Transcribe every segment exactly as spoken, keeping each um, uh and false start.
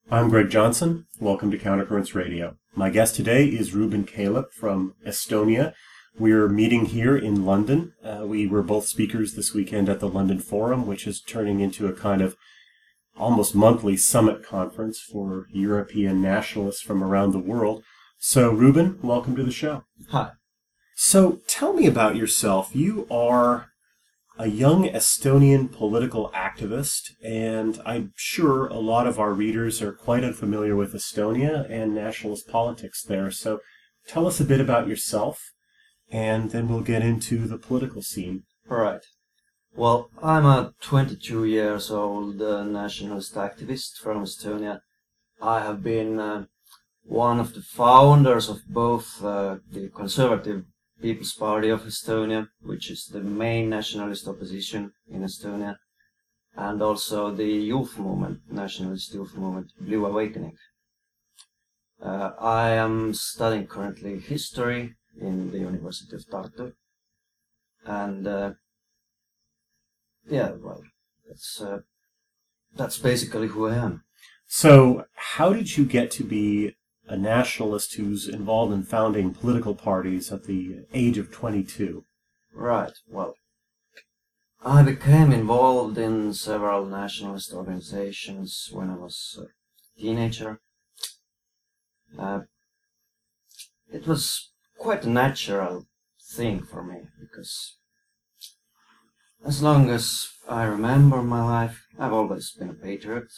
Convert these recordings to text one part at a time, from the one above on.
I'm Greg Johnson. Welcome to Countercurrents Radio. My guest today is Ruben Calep from Estonia. We're meeting here in London. Uh, we were both speakers this weekend at the London Forum, which is turning into a kind of almost monthly summit conference for European nationalists from around the world. So, Ruben, welcome to the show. Hi. So, tell me about yourself. You are a young Estonian political activist, and I'm sure a lot of our readers are quite unfamiliar with Estonia and nationalist politics there. So tell us a bit about yourself, and then we'll get into the political scene. All right. Well, I'm a twenty-two years old uh, nationalist activist from Estonia. I have been uh, one of the founders of both uh, the Conservative People's Party of Estonia, which is the main nationalist opposition in Estonia, and also the youth movement, nationalist youth movement, Blue Awakening. Uh, I am studying currently history in the University of Tartu, and uh, yeah, well, that's uh, that's basically who I am. So, how did you get to be a nationalist who's involved in founding political parties at the age of twenty-two? Right, well, I became involved in several nationalist organizations when I was a teenager. Uh, it was quite a natural thing for me, because as long as I remember my life, I've always been a patriot.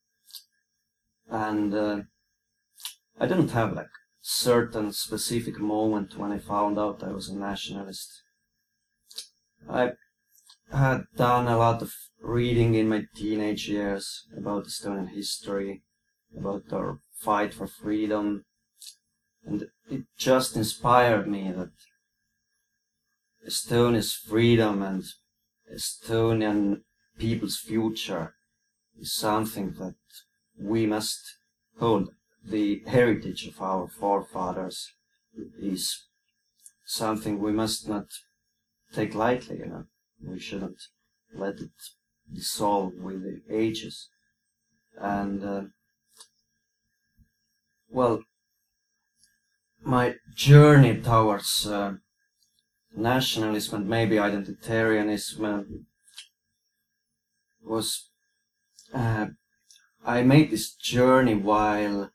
And uh, I didn't have like certain specific moment when I found out I was a nationalist. I had done a lot of reading in my teenage years about Estonian history, about our fight for freedom, and it just inspired me that Estonia's freedom and Estonian people's future is something that we must hold. The heritage of our forefathers is something we must not take lightly, you know. We shouldn't let it dissolve with the ages. And, uh, well, my journey towards uh, nationalism and maybe identitarianism uh, was, uh, I made this journey while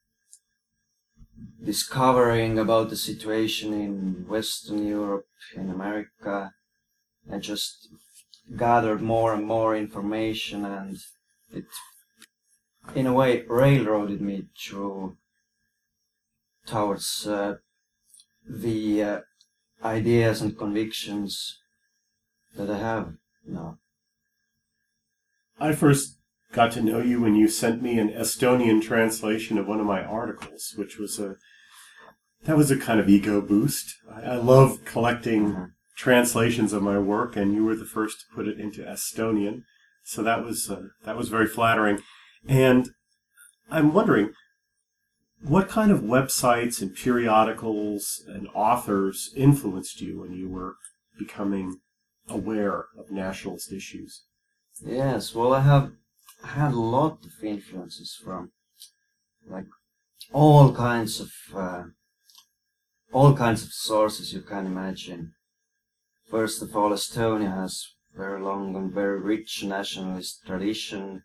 discovering about the situation in Western Europe, in America. I just gathered more and more information, and it, in a way, railroaded me through towards uh, the uh, ideas and convictions that I have now. I first got to know you when you sent me an Estonian translation of one of my articles, which was a that was a kind of ego boost. I, I love collecting mm-hmm. translations of my work, and you were the first to put it into Estonian, so that was uh, that was very flattering. And I'm wondering, what kind of websites and periodicals and authors influenced you when you were becoming aware of nationalist issues? Yes, well, I have had a lot of influences from like all kinds of uh, all kinds of sources you can imagine. First of all, Estonia has very long and very rich nationalist tradition.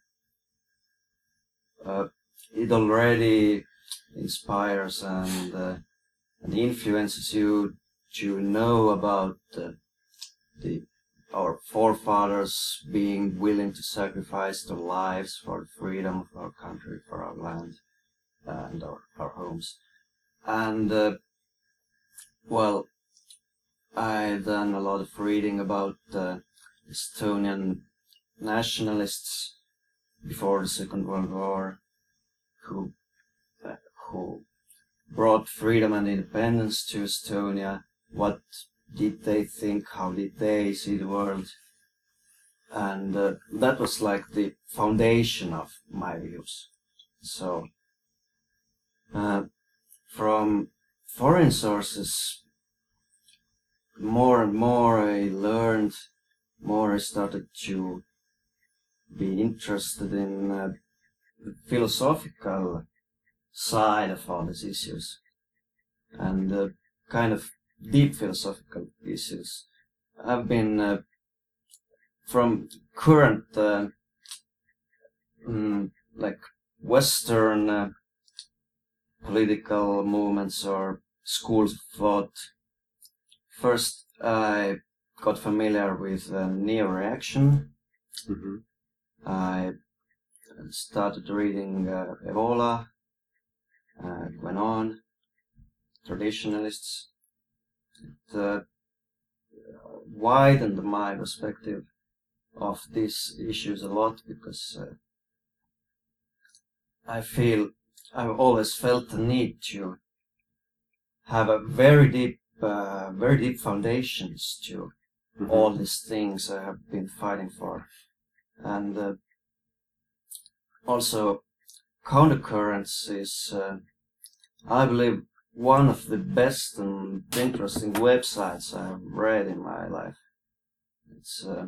Uh, it already inspires and uh, and influences you to know about uh, the our forefathers being willing to sacrifice their lives for the freedom of our country, for our land, uh, and our, our homes. And, uh, well, I've done a lot of reading about uh, Estonian nationalists before the Second World War, who, uh, who brought freedom and independence to Estonia. What did they think? How did they see the world? And uh, that was like the foundation of my views. So, uh, from foreign sources, more and more I learned, more I started to be interested in uh, the philosophical side of all these issues, and the kind of deep philosophical issues have been uh, from current uh, mm, like Western uh, political movements or schools of thought. First, I got familiar with uh, neo-reaction. Mm-hmm. I started reading uh, Evola, uh, Guénon, traditionalists. It uh, widened my perspective of these issues a lot, because uh, I feel I've always felt the need to have a very deep, uh, very deep foundations to Mm-hmm. all these things I have been fighting for, and uh, also Countercurrents is, uh, I believe, one of the best and interesting websites I've read in my life. It's uh,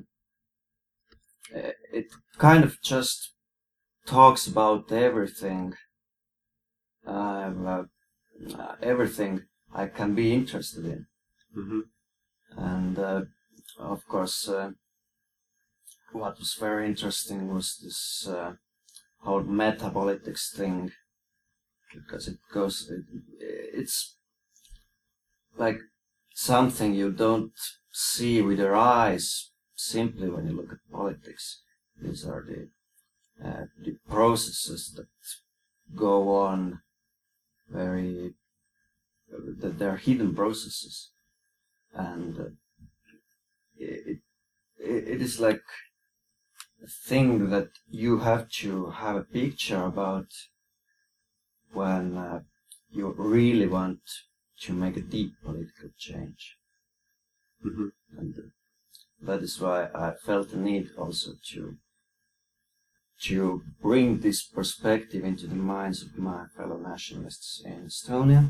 it kind of just talks about everything, uh, uh, everything I can be interested in. Mm-hmm. And uh, of course, uh, what was very interesting was this uh, whole metapolitics thing, because it goes, it, it's like something you don't see with your eyes simply when you look at politics. These are the uh, the processes that go on, very uh, that they're hidden processes, and uh, it, it it is like a thing that you have to have a picture about when uh, you really want to make a deep political change. Mm-hmm. And uh, that is why I felt the need also to to bring this perspective into the minds of my fellow nationalists in Estonia.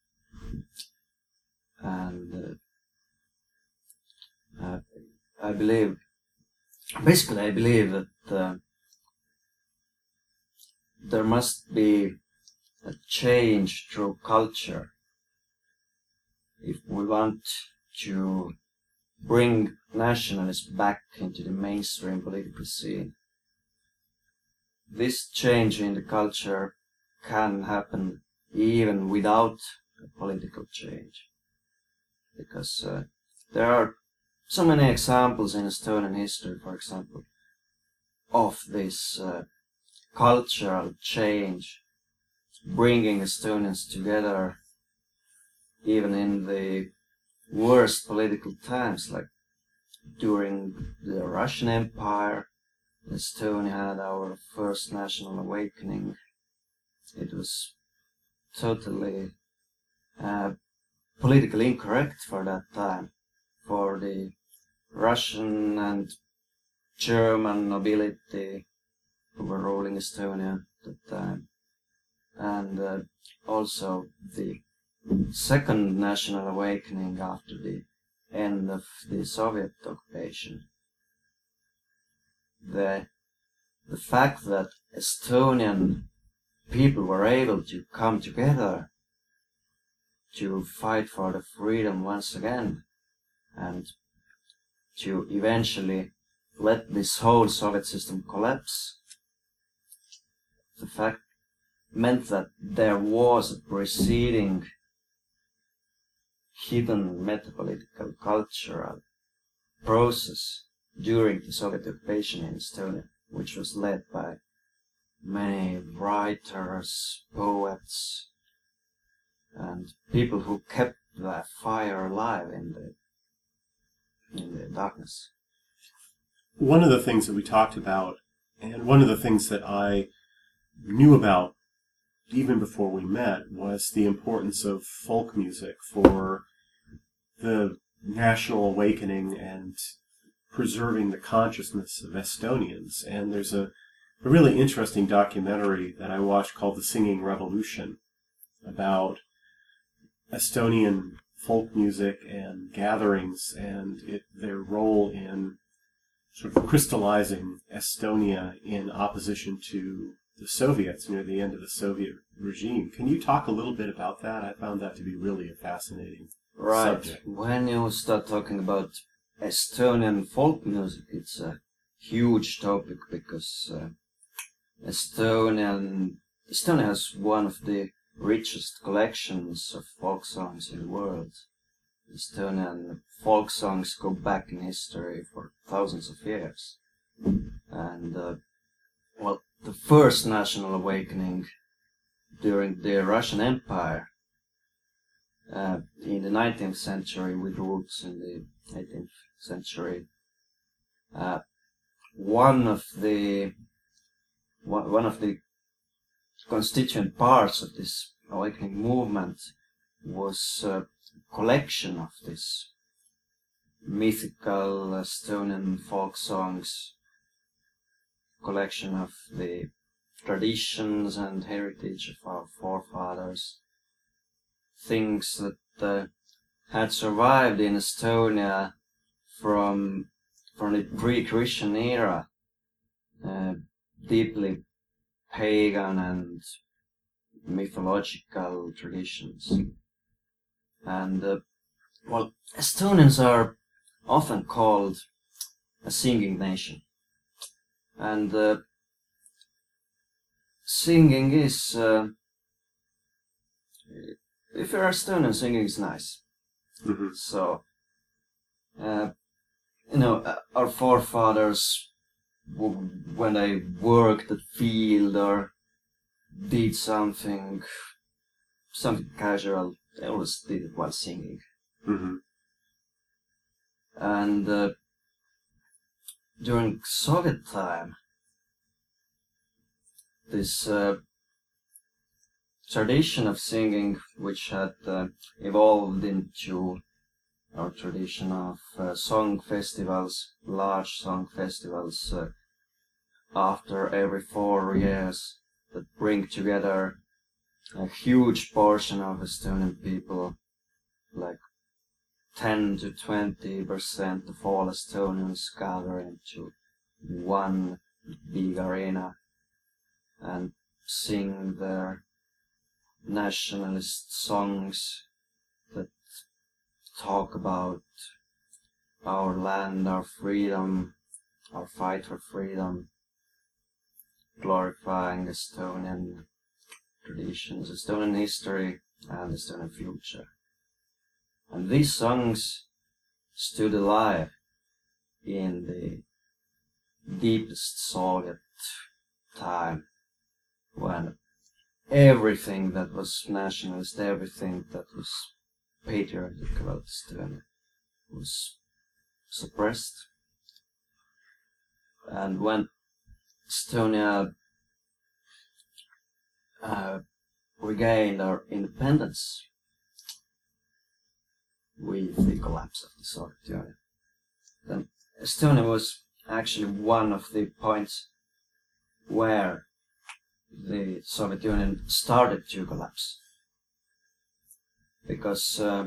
And uh, uh, I believe, basically I believe that uh, there must be a change through culture if we want to bring nationalism back into the mainstream political scene. This change in the culture can happen even without a political change, because uh, there are so many examples in Estonian history, for example, of this uh, cultural change, bringing Estonians together even in the worst political times, like during the Russian Empire. Estonia had our first national awakening. It was totally uh, politically incorrect for that time, for the Russian and German nobility who were ruling Estonia at that time. And uh, also the second national awakening after the end of the Soviet occupation. The, the fact that Estonian people were able to come together to fight for the freedom once again, and to eventually let this whole Soviet system collapse, the fact meant that there was a preceding hidden metapolitical cultural process during the Soviet occupation in Estonia, which was led by many writers, poets, and people who kept that fire alive in the in the darkness. One of the things that we talked about, and one of the things that I knew about even before we met, was the importance of folk music for the national awakening and preserving the consciousness of Estonians. And there's a, a really interesting documentary that I watched called The Singing Revolution, about Estonian folk music and gatherings and it, their role in sort of crystallizing Estonia in opposition to the Soviets near the end of the Soviet regime. Can you talk a little bit about that? I found that to be really a fascinating Right. subject. When you start talking about Estonian folk music, it's a huge topic because uh, Estonian Estonia has one of the richest collections of folk songs in the world. Estonian folk songs go back in history for thousands of years. And, uh, well, the first national awakening during the Russian Empire uh, in the nineteenth century, with roots in the eighteenth century, uh, one of the one, one of the constituent parts of this awakening movement was a collection of this mythical Estonian folk songs, collection of the traditions and heritage of our forefathers, things that uh, had survived in Estonia from from the pre-Christian era, uh, deeply pagan and mythological traditions. And uh, well, Estonians are often called a singing nation, and uh, singing is, uh, if you're Estonian, singing is nice. Mm-hmm. So, uh, you know, uh, our forefathers, w- when they worked the field or did something, something casual, they always did it while singing. Mm-hmm. And uh, during Soviet time, this uh, tradition of singing, which had uh, evolved into our tradition of uh, song festivals, large song festivals, uh, after every four years, that bring together a huge portion of Estonian people, like ten to twenty percent of all Estonians gather into one big arena and sing their nationalist songs that talk about our land, our freedom, our fight for freedom, glorifying Estonian traditions, Estonian history, and Estonian future. And these songs stood alive in the deepest Soviet time, when everything that was nationalist, everything that was patriotic about Estonia was suppressed. And when Estonia uh, regained our independence with the collapse of the Soviet Union, then Estonia was actually one of the points where the Soviet Union started to collapse. Because uh,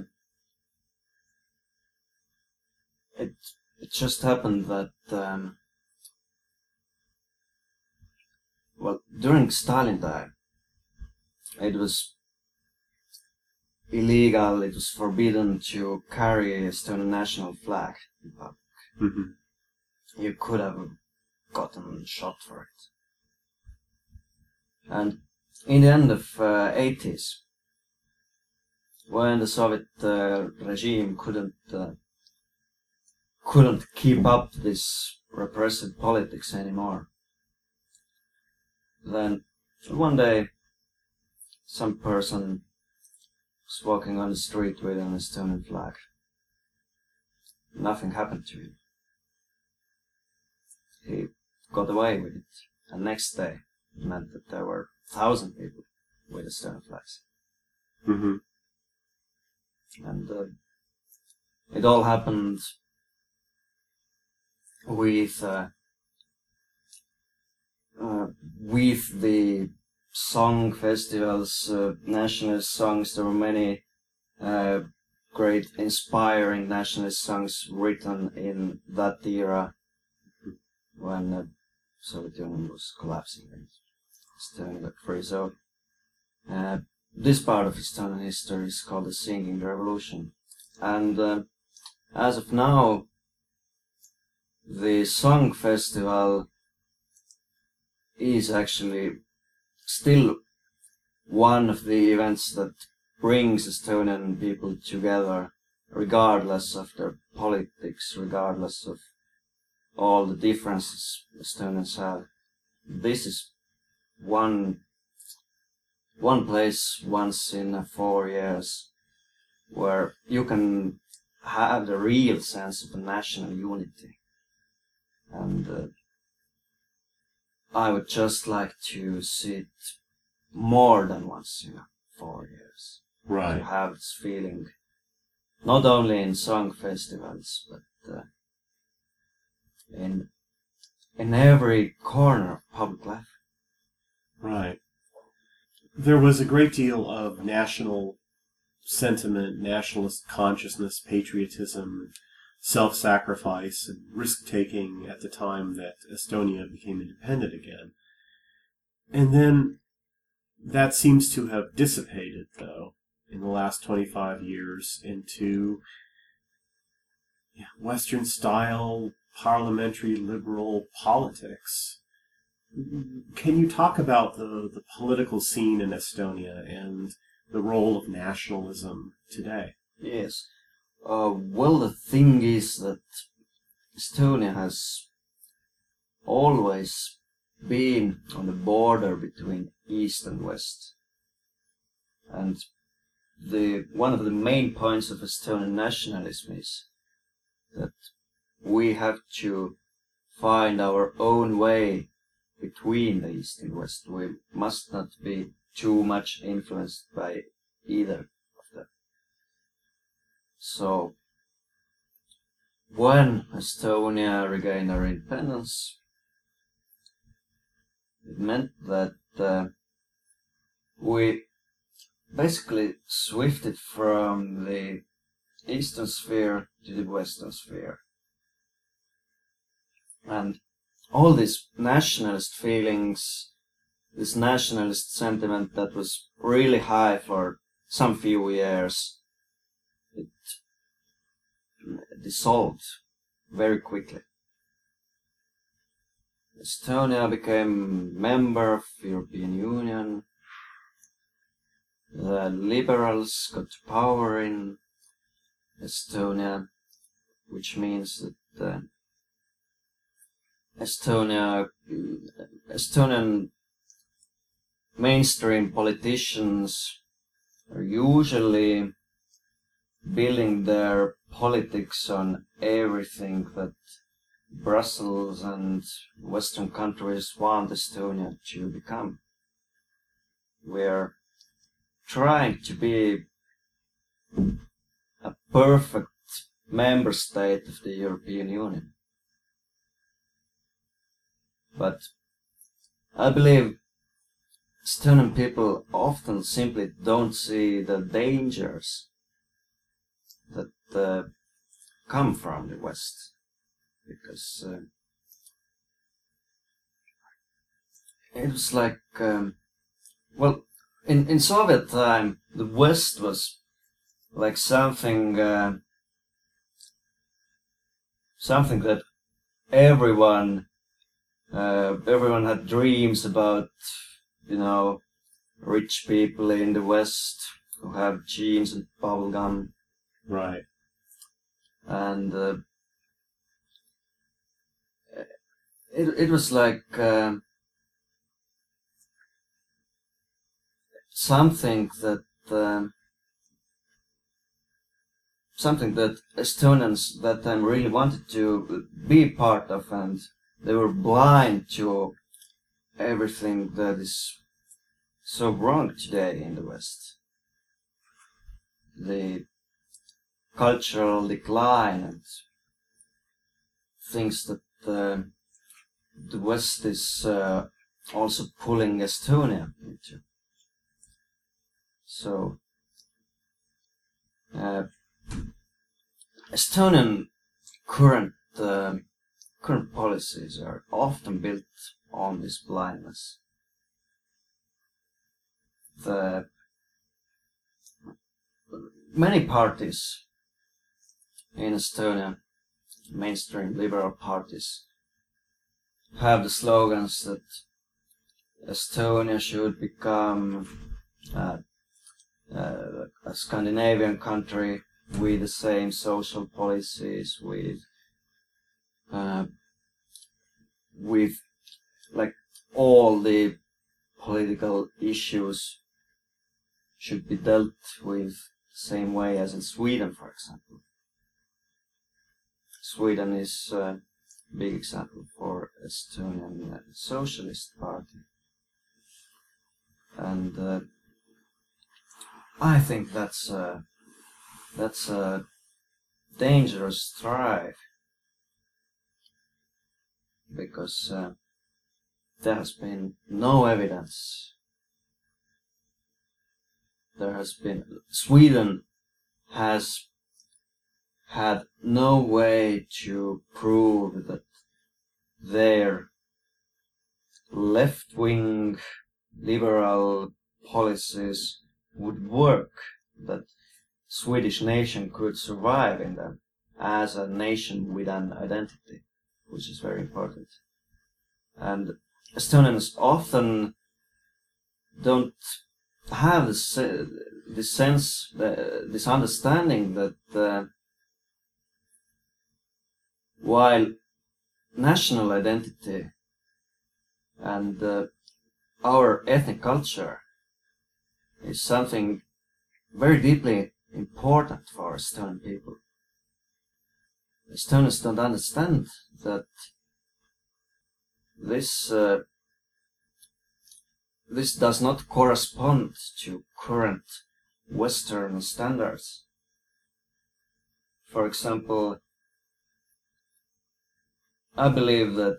it, it just happened that, um, well, during Stalin time, it was illegal, it was forbidden to carry Estonian national flag in public. Mm-hmm. You could have gotten shot for it. And in the end of uh, eighties, when the Soviet uh, regime couldn't uh, couldn't keep up this repressive politics anymore, then one day some person was walking on the street with an Estonian flag. Nothing happened to him. He got away with it. And next day it meant that there were a thousand people with Estonian flags. Mm-hmm. And uh, it all happened with uh, uh, with the song festivals, uh, nationalist songs. There were many uh, great inspiring nationalist songs written in that era when the Soviet Union was collapsing. Estonia got free. So uh, this part of Estonian history is called the Singing Revolution. And uh, as of now, the Song Festival is actually still one of the events that brings Estonian people together, regardless of their politics, regardless of all the differences Estonians have. This is one one place once in four years where you can have the real sense of national unity. And uh, I would just like to see it more than once in four years. Right. To have this feeling, not only in song festivals, but uh, in in every corner of public life. Right. There was a great deal of national sentiment, nationalist consciousness, patriotism, self-sacrifice, and risk-taking at the time that Estonia became independent again. And then that seems to have dissipated, though, in the last twenty-five years into yeah, Western-style parliamentary liberal politics. Can you talk about the, the political scene in Estonia and the role of nationalism today? Yes. Uh, well, the thing is that Estonia has always been on the border between East and West. And the one of the main points of Estonian nationalism is that we have to find our own way between the East and West. We must not be too much influenced by either of them. So, when Estonia regained her independence, it meant that uh, we basically swifted from the Eastern sphere to the Western sphere. And all these nationalist feelings, this nationalist sentiment that was really high for some few years, it dissolved very quickly. Estonia became member of the European Union. The liberals got to power in Estonia, which means that uh, Estonia, Estonian mainstream politicians are usually building their politics on everything that Brussels and Western countries want Estonia to become. We're trying to be a perfect member state of the European Union. But I believe Estonian people often simply don't see the dangers that uh, come from the West. Because uh, it was like, um, well, in, in Soviet time, the West was like something, uh, something that everyone, uh, everyone had dreams about, you know, rich people in the West who have jeans and bubblegum. Right. And uh, it it was like uh, something that uh, something that Estonians that time really wanted to be part of, and they were blind to everything that is so wrong today in the West. The cultural decline and things that uh, the West is uh, also pulling Estonia into. So, uh, Estonian current uh, current policies are often built on this blindness. uh, many parties in Estonia, mainstream liberal parties, have the slogans that Estonia should become uh, uh, a Scandinavian country with the same social policies, with uh, with like all the political issues should be dealt with the same way as in Sweden, for example. Sweden is a big example for Estonian Socialist Party. And uh, I think that's a, that's a dangerous drive, because uh, there has been no evidence. There has been, Sweden has had no way to prove that their left-wing liberal policies would work, that Swedish nation could survive in them as a nation with an identity, which is very important. And Estonians often don't have this, uh, this sense, uh, this understanding that uh, while national identity and uh, our ethnic culture is something very deeply important for Estonian people, Estonians don't understand that this uh, this does not correspond to current Western standards. For example, I believe that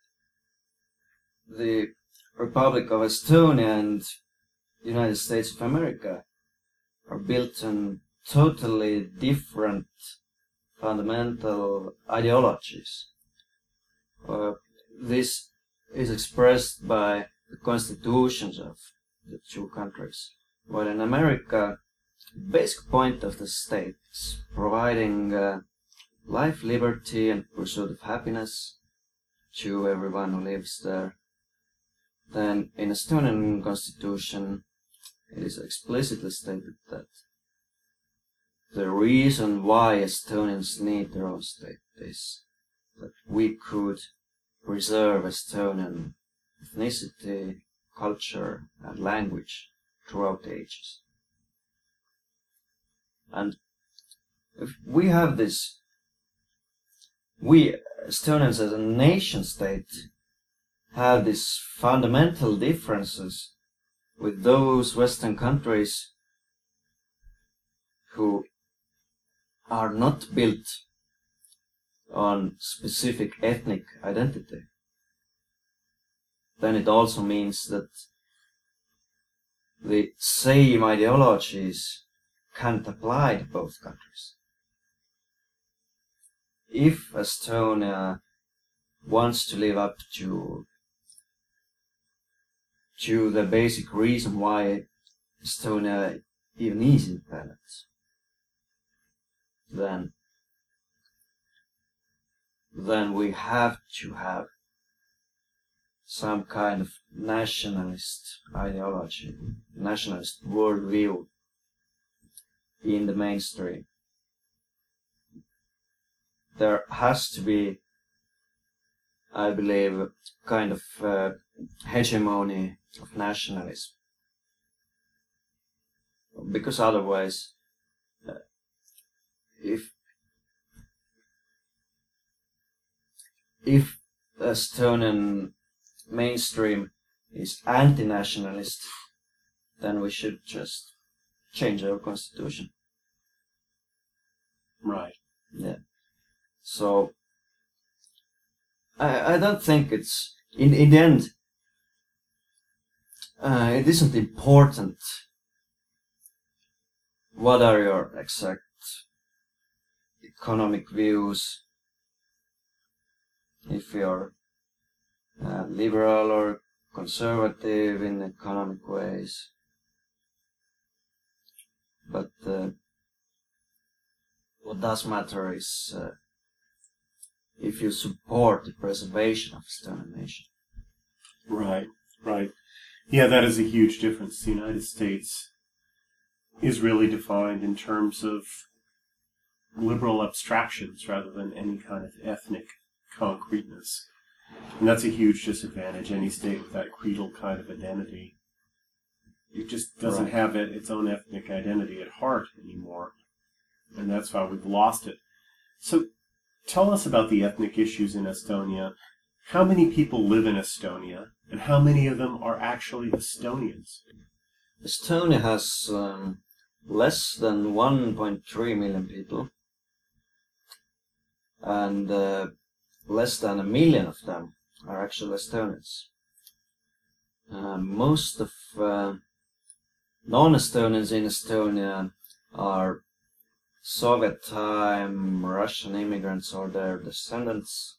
the Republic of Estonia and United States of America are built on totally different fundamental ideologies. Uh, this is expressed by the constitutions of the two countries. While in America, the basic point of the state is providing uh, life, liberty, and pursuit of happiness to everyone who lives there. Then in Estonian constitution, it is explicitly stated that the reason why Estonians need their own state is that we could preserve Estonian ethnicity, culture, and language throughout the ages. And if we have this, we Estonians as a nation state have these fundamental differences with those Western countries who are not built on specific ethnic identity, then it also means that the same ideologies can't apply to both countries. If Estonia wants to live up to to the basic reason why Estonia even is independent, then then we have to have some kind of nationalist ideology, nationalist worldview in the mainstream. There has to be, I believe, kind of uh, hegemony of nationalism, because otherwise, uh, if if Estonian mainstream is anti-nationalist, then we should just change our constitution. Right. Yeah. So I I don't think it's in in the end. Uh, it isn't important what are your exact economic views, if you're uh, liberal or conservative in economic ways. but uh, what does matter is uh, if you support the preservation of Estonian nation. Right, right. Yeah, that is a huge difference. The United States is really defined in terms of liberal abstractions rather than any kind of ethnic concreteness. And that's a huge disadvantage. Any state with that creedal kind of identity, it just doesn't Right. have it, its own ethnic identity at heart anymore. And that's why we've lost it. So tell us about the ethnic issues in Estonia. How many people live in Estonia, and how many of them are actually Estonians? Estonia has um, less than one point three million people, and uh, less than a million of them are actual Estonians. Uh, most of uh, non-Estonians in Estonia are Soviet time Russian immigrants or their descendants,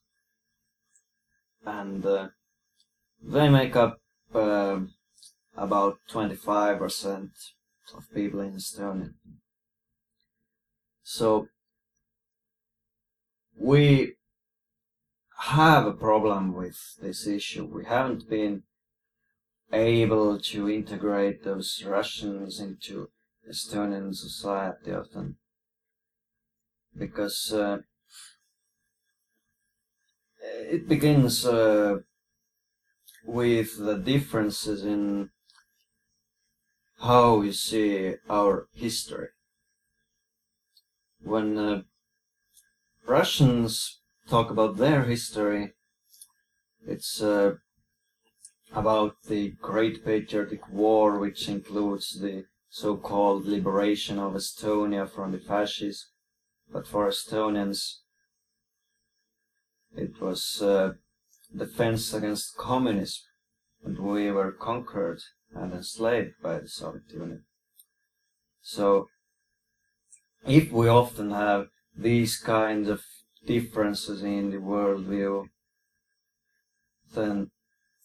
and uh, they make up uh, about twenty-five percent of people in Estonia. So we have a problem with this issue. We haven't been able to integrate those Russians into Estonian society often, because uh, it begins uh, with the differences in how we see our history. When uh, Russians talk about their history, it's uh, about the Great Patriotic War, which includes the so-called liberation of Estonia from the fascists. But for Estonians, it was uh, defense against communism, and we were conquered and enslaved by the Soviet Union. So, if we often have these kinds of differences in the worldview, then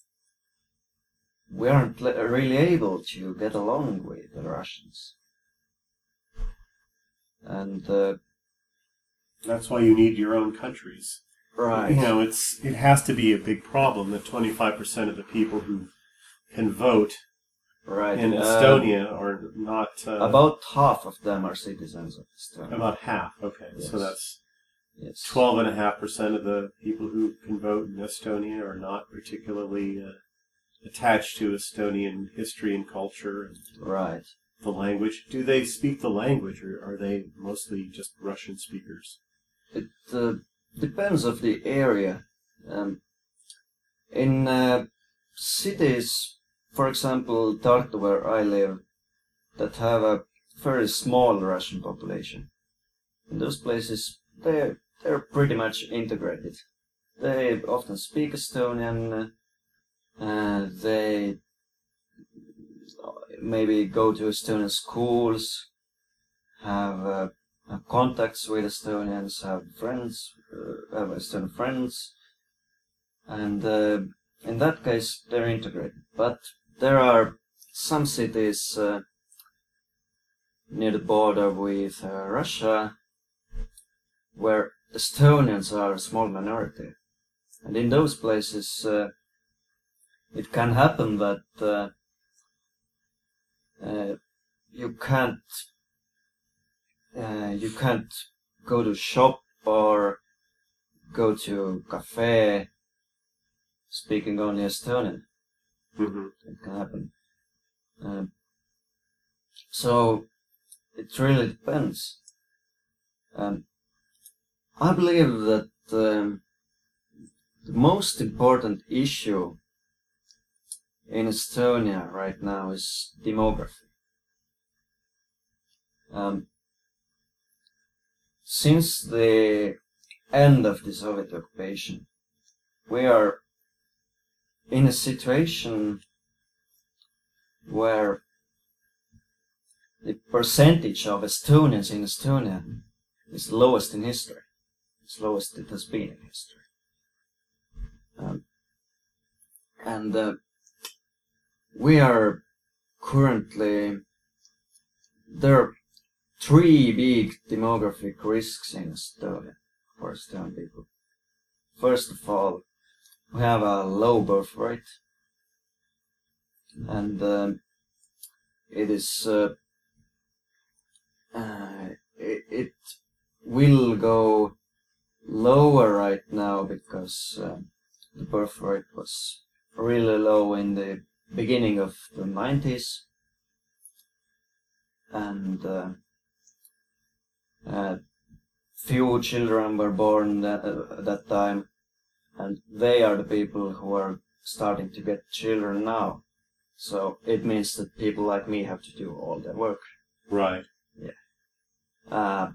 we aren't really able to get along with the Russians. And uh, That's why you need your own countries. right, You know, it's it has to be a big problem that twenty-five percent of the people who can vote right. in uh, Estonia are not... Uh, about half of them are citizens of Estonia. about half, okay. Yes. So that's Yes. twelve point five percent of the people who can vote in Estonia are not particularly uh, attached to Estonian history and culture and Right. the language. Do they speak the language, or are they mostly just Russian speakers? It uh, depends of the area. Um, in uh, cities, for example, Tartu, where I live, that have a very small Russian population, in those places they they're pretty much integrated. They often speak Estonian. Uh, they maybe go to Estonian schools, have, uh, have contacts with Estonians, have friends, uh, have Estonian friends, and uh, in that case they're integrated. But there are some cities uh, near the border with uh, Russia where Estonians are a small minority, and in those places uh, it can happen that uh, uh, you can't uh, you can't go to shop or go to cafe speaking only Estonian. Mm-hmm. It can happen. Uh, so it really depends. Um, I believe that um, the most important issue in Estonia right now is demography. Um, since the end of the Soviet occupation, we are in a situation where the percentage of Estonians in Estonia is lowest in history. It's lowest it has been in history. Um, and uh, we are currently, there are three big demographic risks in Estonia for Estonian people. First of all, we have a low birth rate, and um, it is uh, uh, it, it will go lower right now because uh, the birth rate was really low in the beginning of the nineties, and uh, uh, few children were born that, uh, at that time, and they are the people who are starting to get children now. So it means that people like me have to do all the work. Right. Yeah. Uh,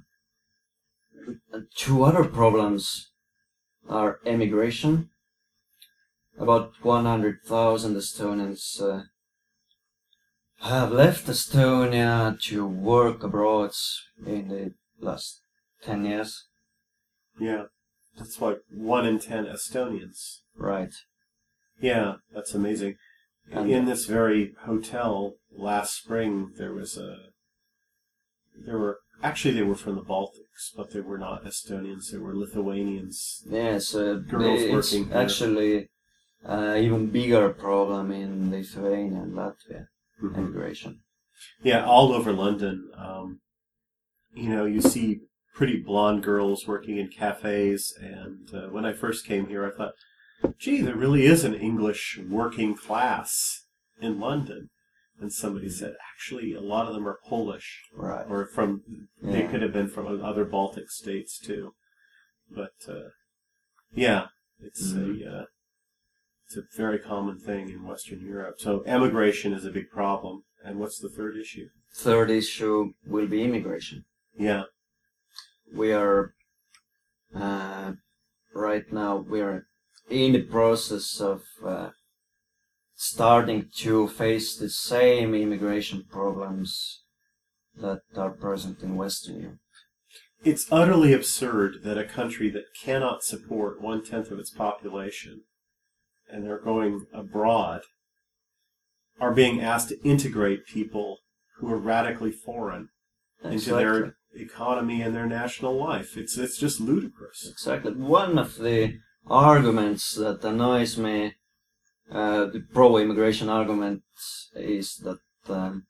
two other problems are emigration. About one hundred thousand Estonians uh, have left Estonia to work abroad in the last ten years. Yeah. That's like one in ten Estonians. Right. Yeah, that's amazing. And in this very hotel last spring, there was a. There were actually they were from the Baltics, but they were not Estonians. They were Lithuanians. Yes, uh, Girls it's working here. actually uh, even bigger problem in Lithuania and Latvia, Mhm. immigration. Yeah, all over London. Um, you know, you see pretty blonde girls working in cafes, and uh, when I first came here, I thought, gee, there really is an English working class in London. And somebody said, actually, a lot of them are Polish, Right. or from, they Yeah. could have been from other Baltic states too. But, uh, yeah, it's Mhm. a, uh, it's a very common thing in Western Europe. So emigration is a big problem. And what's the third issue? Third issue will be immigration. Yeah. We are uh, right now we are in the process of uh, starting to face the same immigration problems that are present in Western Europe. It's utterly absurd that a country that cannot support one-tenth of its population, and they're going abroad, are being asked to integrate people who are radically foreign into Exactly. their economy and their national life. It's it's just ludicrous. Exactly. One of the arguments that annoys me, uh, the pro-immigration argument, is that um,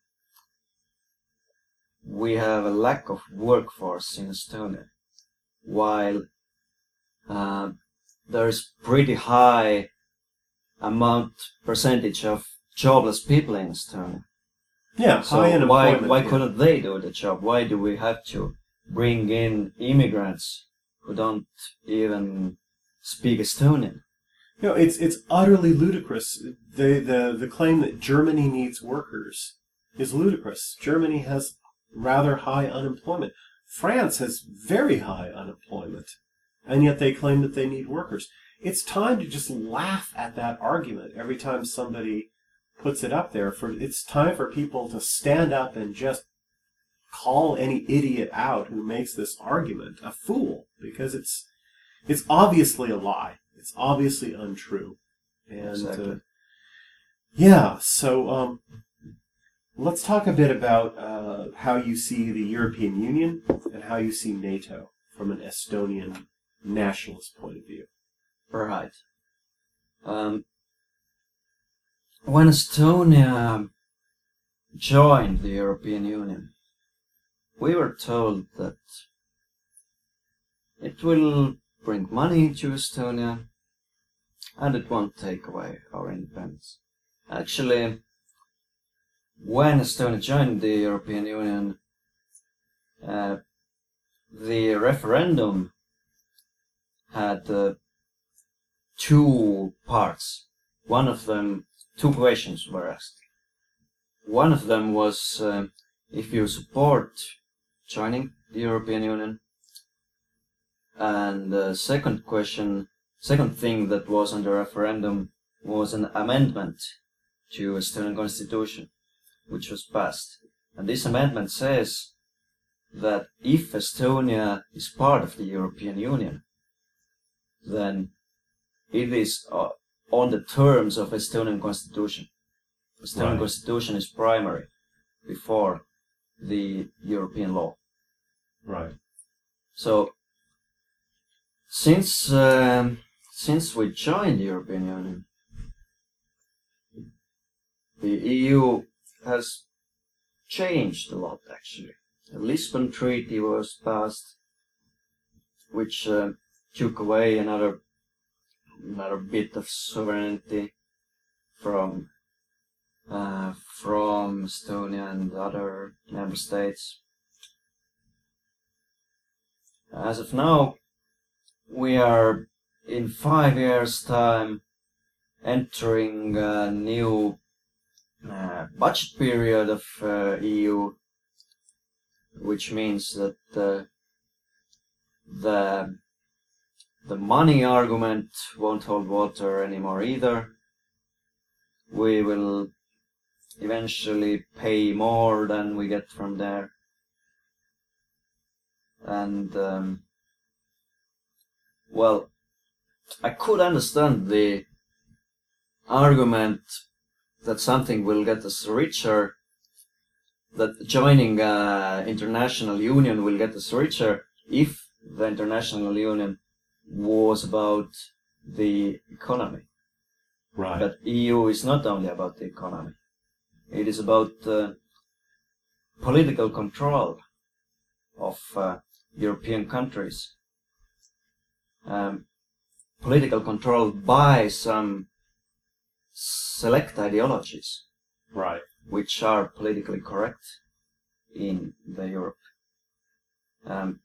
we have a lack of workforce in Estonia, while uh, there is pretty high amount percentage of jobless people in Estonia. Yeah, So high why unemployment. why here. couldn't they do the job? Why do we have to bring in immigrants who don't even speak Estonian? You know, it's it's utterly ludicrous. The the the claim that Germany needs workers is ludicrous. Germany has rather high unemployment. France has very high unemployment, and yet they claim that they need workers. It's time to just laugh at that argument every time somebody puts it up there. For it's time for people to stand up and just call any idiot out who makes this argument a fool, because it's it's obviously a lie. It's obviously untrue. And Exactly. uh, yeah, so um, let's talk a bit about uh, how you see the European Union and how you see NATO from an Estonian nationalist point of view. Right. Um, when Estonia joined the European Union, we were told that it will bring money to Estonia and it won't take away our independence. Actually, when Estonia joined the European Union, uh, the referendum had uh, two parts. One of them, two questions were asked. One of them was uh, if you support joining the European Union. And the second question, second thing that was on the referendum was an amendment to Estonian constitution, which was passed. And this amendment says that if Estonia is part of the European Union, then it is uh, on the terms of Estonian constitution. Estonian Right. constitution is primary before the European law. Right. So, since um, since we joined the European Union, the E U has changed a lot, actually. The Lisbon Treaty was passed, which uh, took away another another bit of sovereignty from uh, from Estonia and other member states. As of now, we are in five years' time entering a new uh, budget period of uh, E U, which means that uh, the the money argument won't hold water anymore either. We will eventually pay more than we get from there. And, um, well, I could understand the argument that something will get us richer, that joining an international union will get us richer if the international union was about the economy. Right. But E U is not only about the economy. It is about uh, political control of uh, European countries. Um, political control by some select ideologies, Right. which are politically correct in the Europe. Um,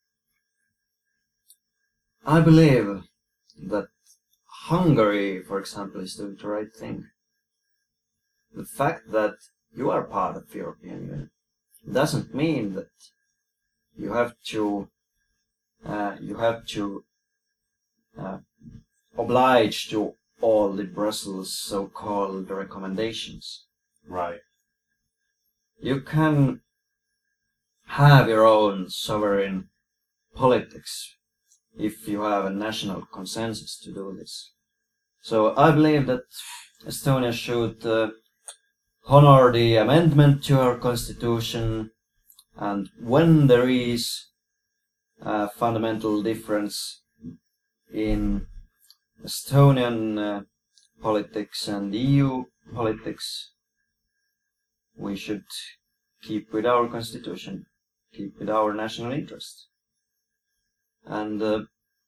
I believe that Hungary, for example, is doing the right thing. The fact that you are part of the European Union doesn't mean that you have to uh, you have to uh, oblige to all the Brussels so-called recommendations. Right. You can have your own sovereign politics if you have a national consensus to do this. So I believe that Estonia should uh, honor the amendment to our constitution, and when there is a fundamental difference in Estonian uh, politics and E U politics, we should keep with our constitution, keep with our national interest, and uh,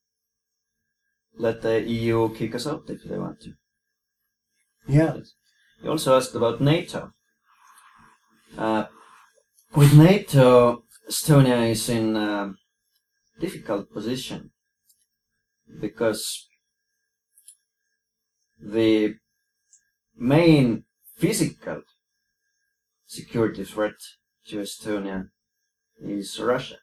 let the E U kick us out if they want to. Yeah. You also asked about NATO. Uh, with NATO, Estonia is in a difficult position because the main physical security threat to Estonia is Russia.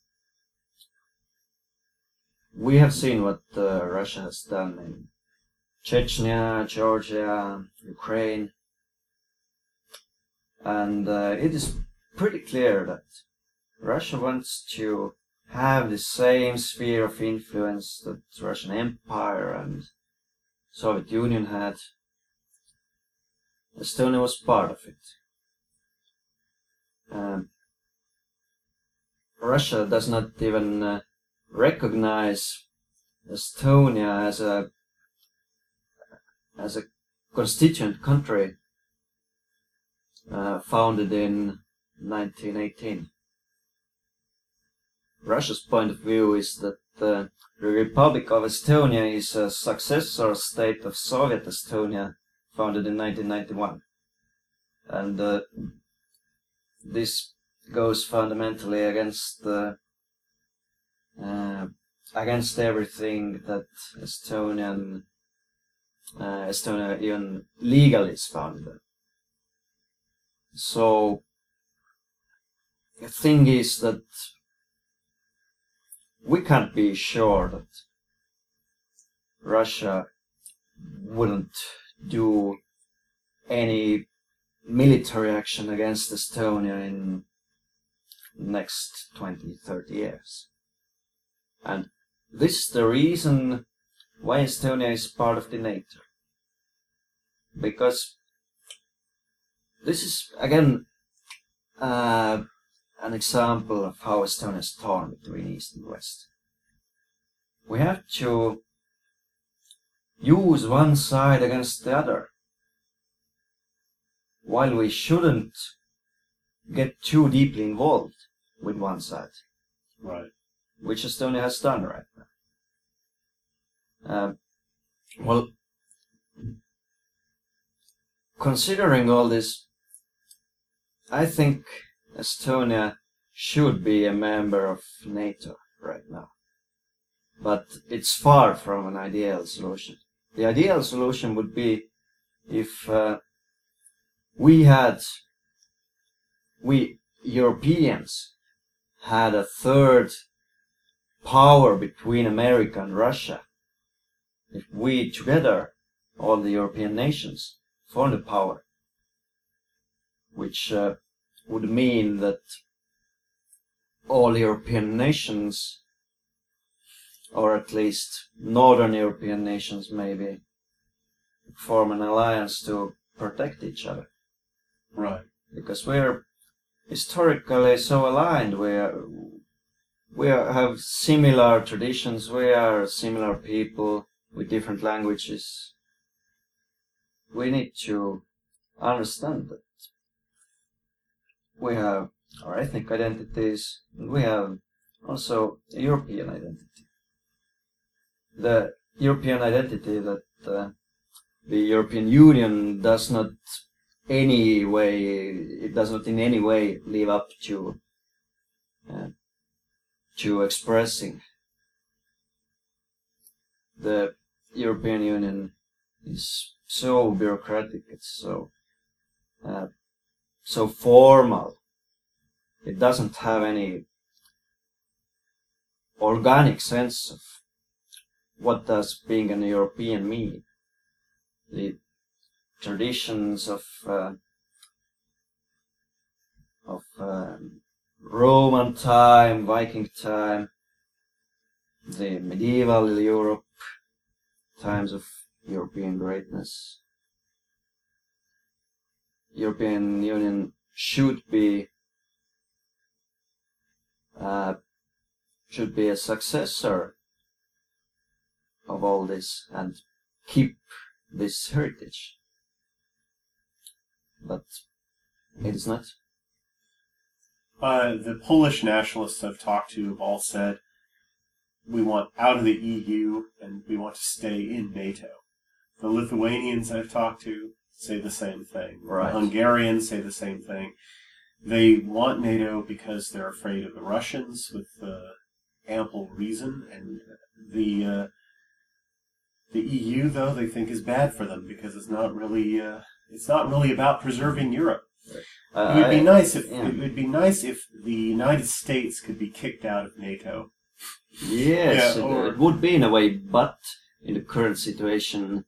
We have seen what uh, Russia has done in Chechnya, Georgia, Ukraine, and uh, it is pretty clear that Russia wants to have the same sphere of influence that the Russian Empire and Soviet Union had. Estonia was part of it. Um, Russia does not even uh, recognize Estonia as a as a constituent country uh, founded in nineteen eighteen. Russia's point of view is that uh, the Republic of Estonia is a successor state of Soviet Estonia founded in nineteen ninety-one. And uh, this goes fundamentally against uh, uh, against everything that Estonian uh, Estonia even legally is founded on. So the thing is that we can't be sure that Russia wouldn't do any military action against Estonia in next twenty, thirty years. And this is the reason why Estonia is part of the NATO. Because this is, again, uh, an example of how Estonia is torn between East and West. We have to use one side against the other, while we shouldn't get too deeply involved with one side. Right. Which Estonia has done right now. Uh, well, considering all this, I think Estonia should be a member of NATO right now. But it's far from an ideal solution. The ideal solution would be if uh, we had, we Europeans had a third power between America and Russia. If we together, all the European nations, formed a power, which uh, would mean that all European nations, or at least Northern European nations maybe, form an alliance to protect each other. Right. Because we're historically so aligned, we're, we have similar traditions, we are similar people with different languages. We need to understand that we have our ethnic identities, and we have also a European identity. The European identity that uh, the European Union does not any way, it does not in any way live up to uh, to expressing. The European Union is so bureaucratic, it's so uh, so formal. It doesn't have any organic sense of what does being an European mean. The traditions of uh, of uh, Roman time, Viking time, the medieval Europe, times of European greatness. European Union should be uh, should be a successor of all this and keep this heritage. But it is not. Uh, the Polish nationalists I've talked to have all said, we want out of the E U and we want to stay in NATO. The Lithuanians I've talked to say the same thing. Right. The Hungarians say the same thing. They want NATO because they're afraid of the Russians, with uh, ample reason, and the uh, the E U, though, they think is bad for them because it's not really uh, it's not really about preserving Europe. Uh, it would be I, nice if yeah. it would be nice if the United States could be kicked out of NATO. Yes, Yeah, it, or- it would be in a way, but in the current situation,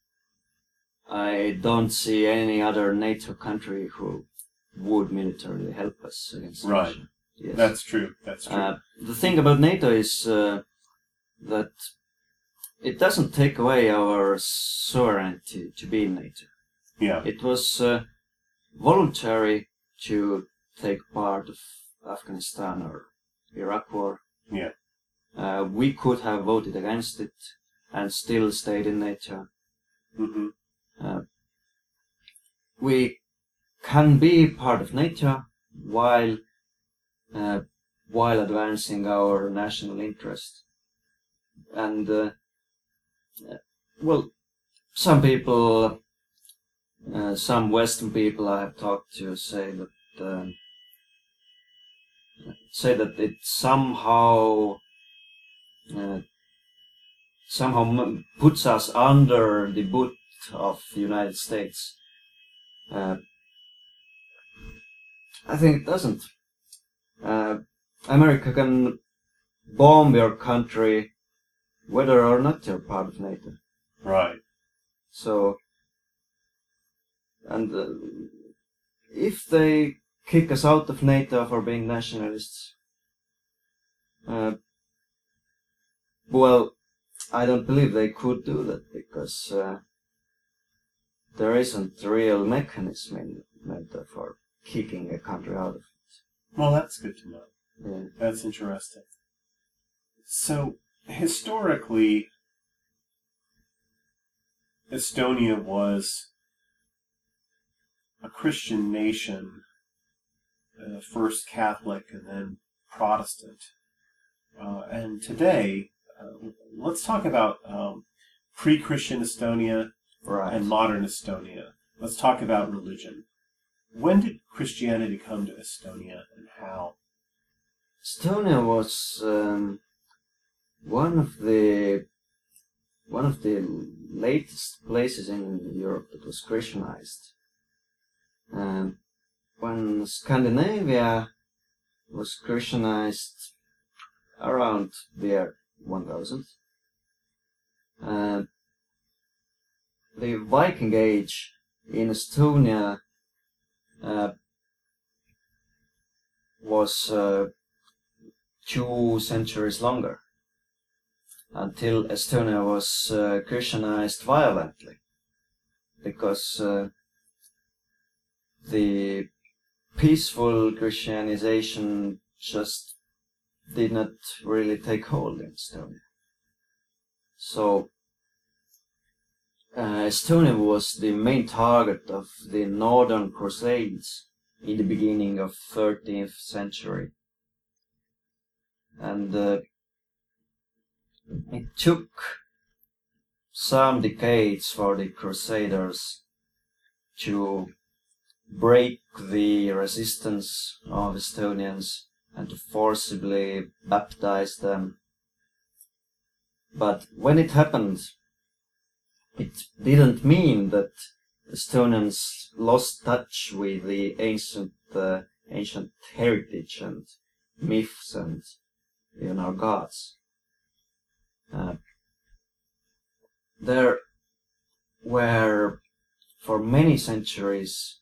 I don't see any other NATO country who would militarily help us against Right. Russia. Yes. That's true. That's true. Uh, the thing about NATO is uh, that it doesn't take away our sovereignty to be in NATO. yeah. It was uh, voluntary to take part of Afghanistan or Iraq war. Yeah. Uh, we could have voted against it and still stayed in NATO. hmm Uh, we can be part of NATO while uh, while advancing our national interest. And uh, well, some people, uh, some Western people I have talked to say that uh, say that it somehow uh, somehow m- puts us under the boot of the United States. Uh, I think it doesn't. Uh, America can bomb your country whether or not you're part of NATO. Right. So, and uh, if they kick us out of NATO for being nationalists, uh, well, I don't believe they could do that because uh, there isn't a real mechanism in NATO for kicking a country out of it. Well, that's good to know. Yeah. That's interesting. So, historically, Estonia was a Christian nation, uh, first Catholic and then Protestant. Uh, and today, uh, let's talk about um, pre-Christian Estonia Right. and modern Estonia. Let's talk about religion. When did Christianity come to Estonia and how? Estonia was um, one of the one of the latest places in Europe that was Christianized. Um, when Scandinavia was Christianized around the year one thousand, uh, the Viking Age in Estonia uh, was uh, two centuries longer, until Estonia was uh, Christianized violently, because uh, the peaceful Christianization just did not really take hold in Estonia. So uh, Estonia was the main target of the Northern Crusades in the beginning of thirteenth century. And uh, it took some decades for the Crusaders to break the resistance of Estonians and to forcibly baptize them. But when it happened, it didn't mean that Estonians lost touch with the ancient uh, ancient heritage and myths and even our gods. Uh, there were, for many centuries,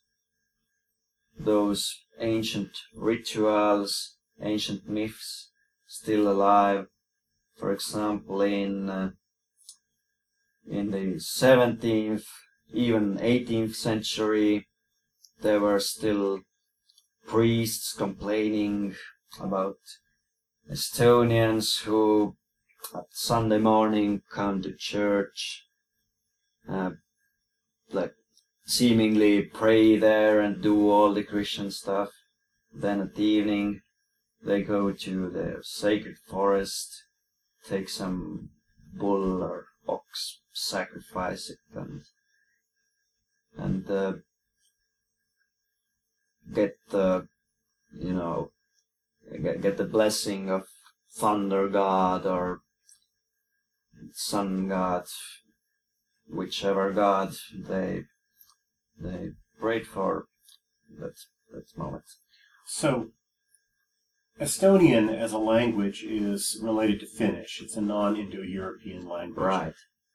those ancient rituals, ancient myths still alive. For example, in uh, in the seventeenth, even eighteenth century, there were still priests complaining about Estonians who at Sunday morning come to church, uh, like seemingly pray there and do all the Christian stuff. Then at the evening, they go to the sacred forest, take some bull or ox, sacrifice it, and and uh, get the, you know, get, get the blessing of thunder god or sun god, whichever god they they prayed for that that moment. So, Estonian as a language is related to Finnish. It's a non-Indo-European language. Right.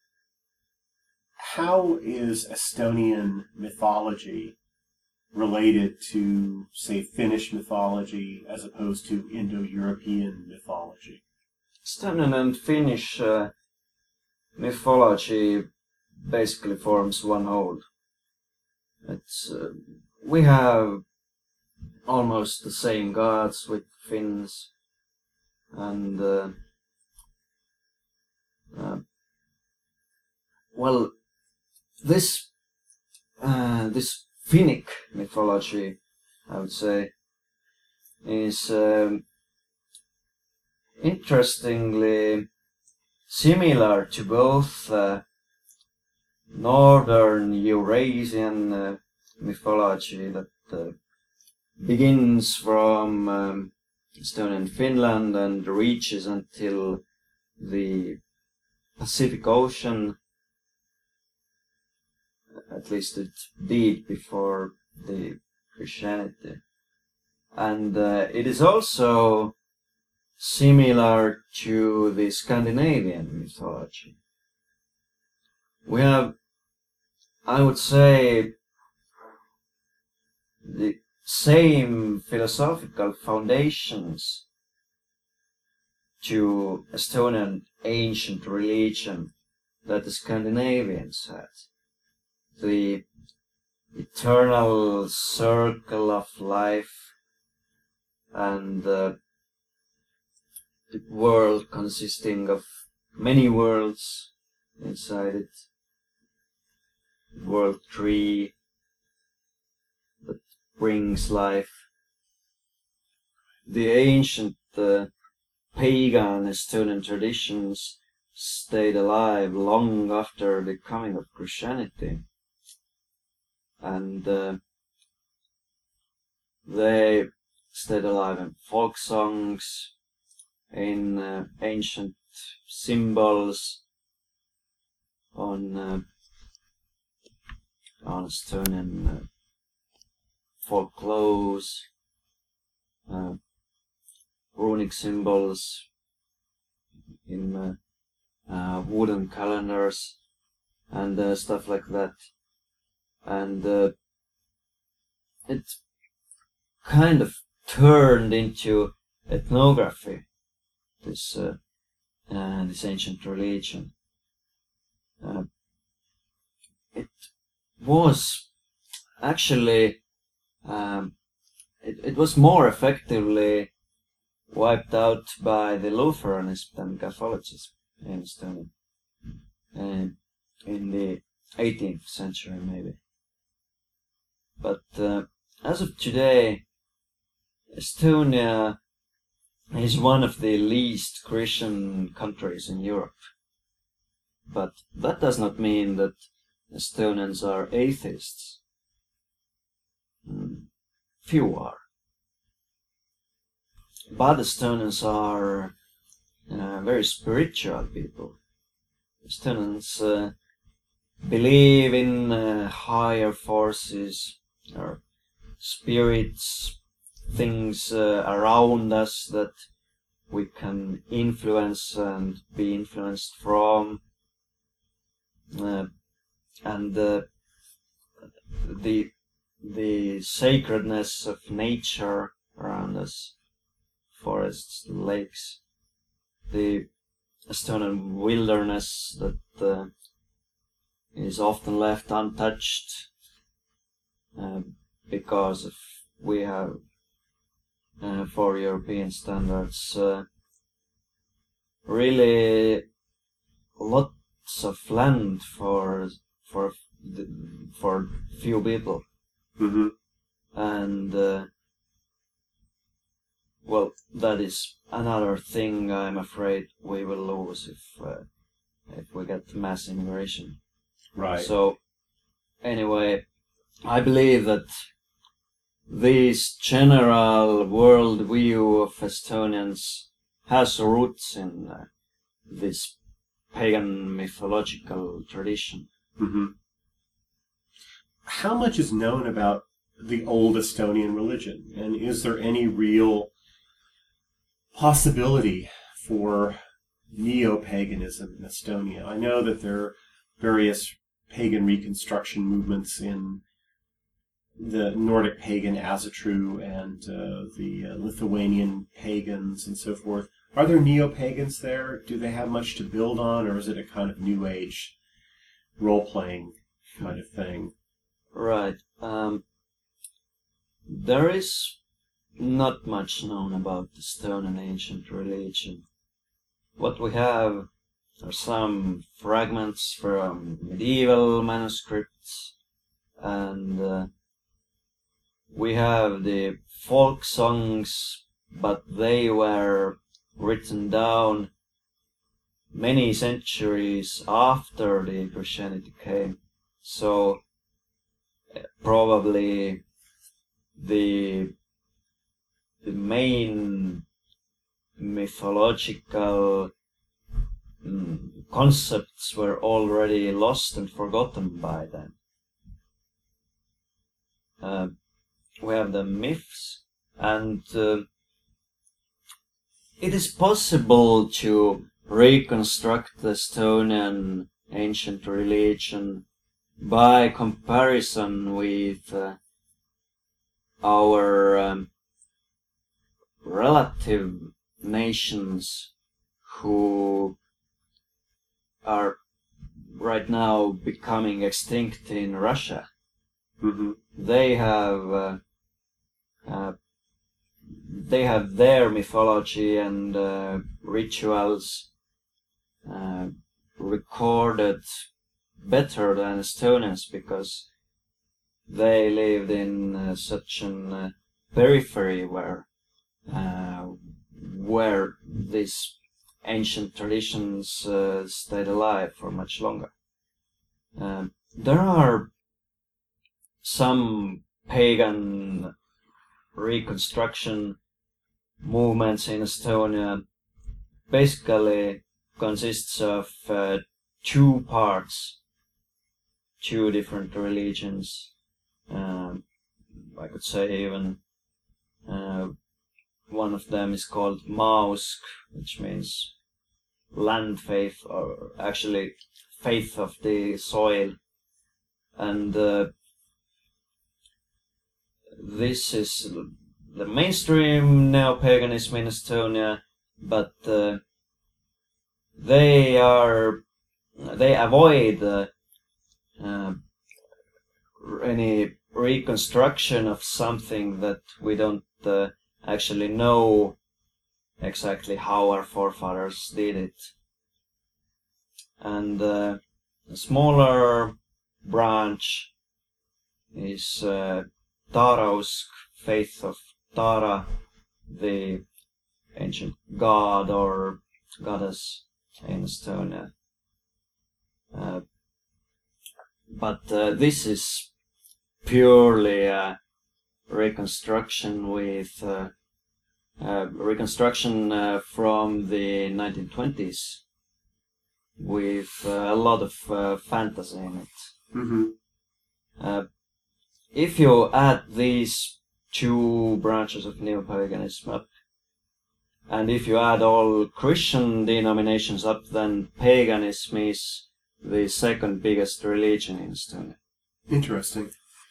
How is Estonian mythology related to, say, Finnish mythology as opposed to Indo-European mythology? Estonian and Finnish uh, mythology basically forms one whole. It's uh, we have almost the same gods with Finns, and uh, uh, well, this uh, this Finnic mythology, I would say, is um, interestingly similar to both uh, Northern Eurasian uh, mythology that uh, begins from um, Estonian Finland and reaches until the Pacific Ocean. At least it did before the Christianity. And uh, it is also similar to the Scandinavian mythology. We have, I would say, the same philosophical foundations to Estonian ancient religion that the Scandinavians had. The eternal circle of life, and uh, the world consisting of many worlds inside it. World tree that brings life. The ancient uh, pagan Estonian traditions stayed alive long after the coming of Christianity, and uh, they stayed alive in folk songs, in uh, ancient symbols, on uh, on Estonian uh, folk clothes, uh, runic symbols, in uh, uh, wooden calendars, and uh, stuff like that. And uh, it kind of turned into ethnography, this uh, uh, this ancient religion. Uh, it was actually um, it, it was more effectively wiped out by the Lutheranism than Catholicism in Estonia uh, in the eighteenth century, maybe. But uh, as of today, Estonia is one of the least Christian countries in Europe. But that does not mean that Estonians are atheists. Mm, few are. But Estonians are uh, very spiritual people. Estonians uh, believe in uh, higher forces, or spirits, things uh, around us that we can influence and be influenced from. Uh, and uh, the the sacredness of nature around us, forests, lakes, the Estonian wilderness that uh, is often left untouched uh, because of we have, uh, for European standards, uh, really lots of land for for for few people. Mm-hmm. And uh, well, that is another thing I'm afraid we will lose if uh, if we get mass immigration. Right. So anyway, I believe that this general world view of Estonians has roots in uh, this pagan mythological tradition. Mm-hmm. How much is known about the old Estonian religion, and is there any real possibility for neo-paganism in Estonia? I know that there are various pagan reconstruction movements in the Nordic pagan Asatru and uh, the uh, Lithuanian pagans and so forth. Are there neo-pagans there? Do they have much to build on, or is it a kind of New Age role-playing kind of thing? Right. Um, there is not much known about the Estonian ancient religion. What we have are some fragments from medieval manuscripts, and uh, we have the folk songs, but they were written down many centuries after the Christianity came. So uh, probably the the main mythological mm, concepts were already lost and forgotten by then. Uh, we have the myths, and uh, it is possible to reconstruct the Estonian ancient religion by comparison with uh, our um, relative nations who are right now becoming extinct in Russia. Mm-hmm. They have uh, uh, they have their mythology and uh, rituals uh, recorded better than Estonians, because they lived in uh, such an uh, periphery where uh, where these ancient traditions uh, stayed alive for much longer. Uh, there are some pagan reconstruction movements in Estonia. Basically consists of uh, two parts, two different religions. Um, I could say even uh, one of them is called Maausk, which means land faith, or actually faith of the soil. And uh, this is the mainstream neo-paganism in Estonia, but uh, they are they avoid uh, uh, any reconstruction of something that we don't uh, actually know exactly how our forefathers did it. And uh, a smaller branch is uh, Tarausk, faith of Tara, the ancient god or goddess in Estonia. Uh, but uh, this is purely a reconstruction with uh, uh, reconstruction uh, from the nineteen twenties with uh, a lot of uh, fantasy in it. Mm-hmm. Uh, if you add these two branches of neo-paganism up, and if you add all Christian denominations up, then paganism is the second biggest religion in Estonia. Interesting.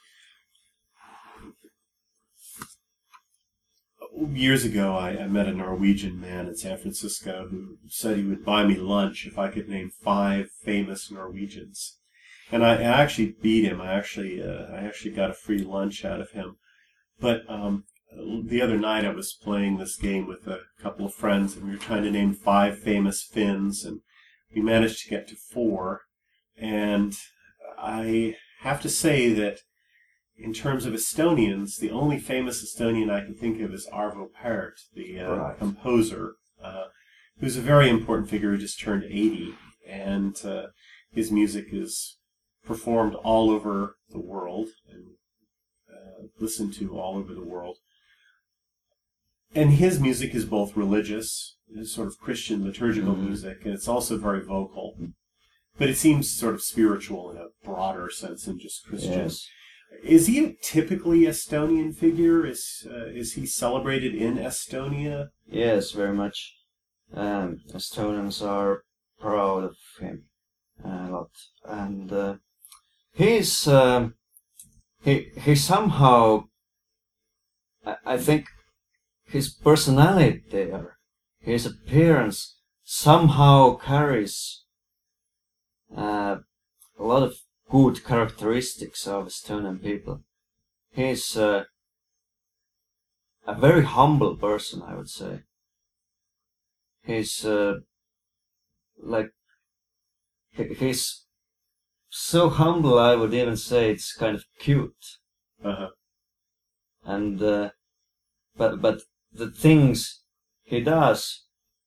Years ago, I, I met a Norwegian man in San Francisco who said he would buy me lunch if I could name five famous Norwegians. And I, I actually beat him. I actually, uh, I actually got a free lunch out of him. But um, the other night, I was playing this game with a couple of friends, and we were trying to name five famous Finns, and we managed to get to four. And I have to say that in terms of Estonians, the only famous Estonian I can think of is Arvo Pärt, the uh, Right. composer, uh, who's a very important figure who just turned eighty, and uh, his music is performed all over the world and uh, listened to all over the world. And his music is both religious, sort of Christian liturgical Mhm. music, and it's also very vocal. But it seems sort of spiritual in a broader sense than just Christian. Yes. Is he a typically Estonian figure? Is uh, is he celebrated in Estonia? Yes, very much. Um, Estonians are proud of him a lot, and uh, he's um, he he somehow, I, I think, his personality or his appearance somehow carries uh, a lot of good characteristics of Estonian people. He's uh, a very humble person, I would say. He's uh, like he- he's so humble, I would even say it's kind of cute. Uh-huh. And uh, but but the things he does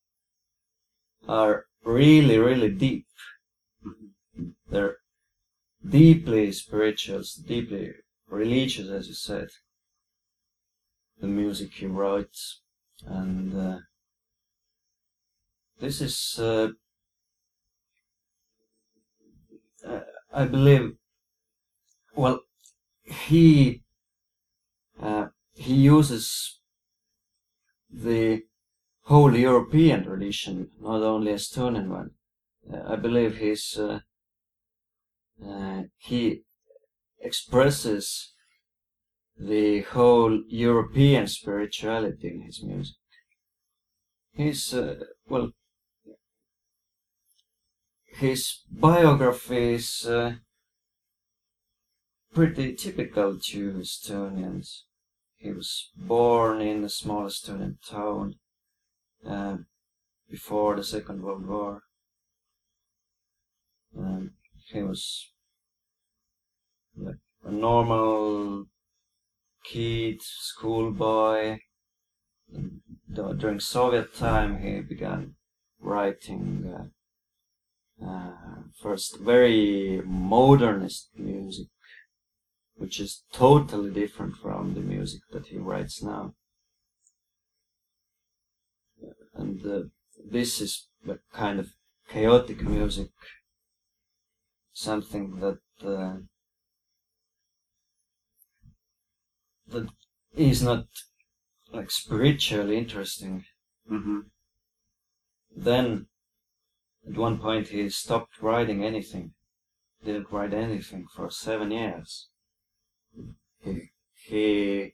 are really really deep. Mhm. They're deeply spiritual, deeply religious, as you said. The music he writes, and uh, this is, uh, uh, I believe, well, he uh, he uses the whole European tradition, not only Estonian one. Uh, I believe he's uh, uh, he expresses the whole European spirituality in his music. He's uh, well, his biography is uh, pretty typical to Estonians. he was born in a small Estonian town uh, before the Second World War. Um, he was like a normal kid, schoolboy. And during Soviet time, he began writing uh, uh, first very modernist music, which is totally different from the music that he writes now. And uh, this is a kind of chaotic music, something that uh, that is not like spiritually interesting. Mm-hmm. Then, at one point, he stopped writing anything. Didn't write anything for seven years. He he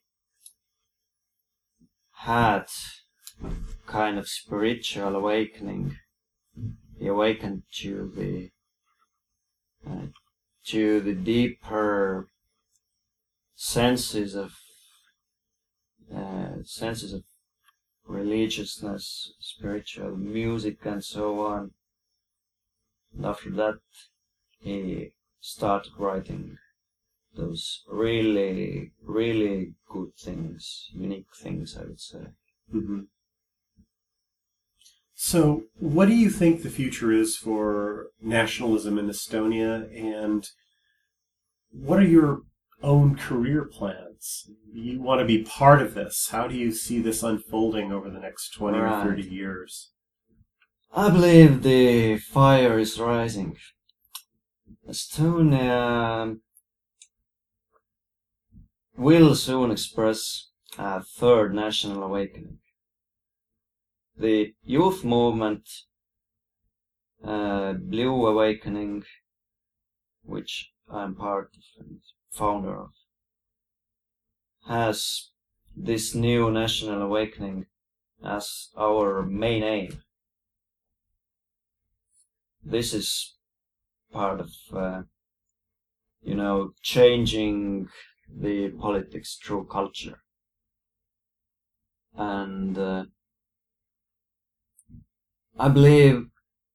had kind of spiritual awakening. He awakened to the uh, to the deeper senses of uh, senses of religiousness, spiritual music, and so on. And after that, he started writing those really, really good things, unique things, I would say. Mm-hmm. So, what do you think the future is for nationalism in Estonia, and what are your own career plans? You want to be part of this. How do you see this unfolding over the next twenty Right. or thirty years? I believe the fire is rising. Estonia will soon express a third national awakening. The youth movement, uh, Blue Awakening, which I'm part of and founder of, has this new national awakening as our main aim. This is part of, uh, you know, changing the politics through culture. And uh, I believe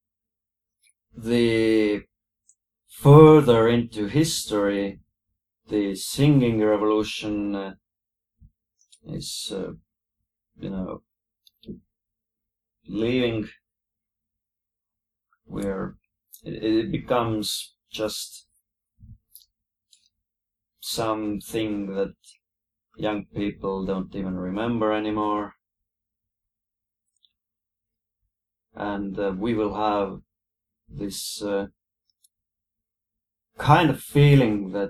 the further into history, the singing revolution uh, is, uh, you know, leaving, where it, it becomes just something that young people don't even remember anymore. And uh, we will have this uh, kind of feeling that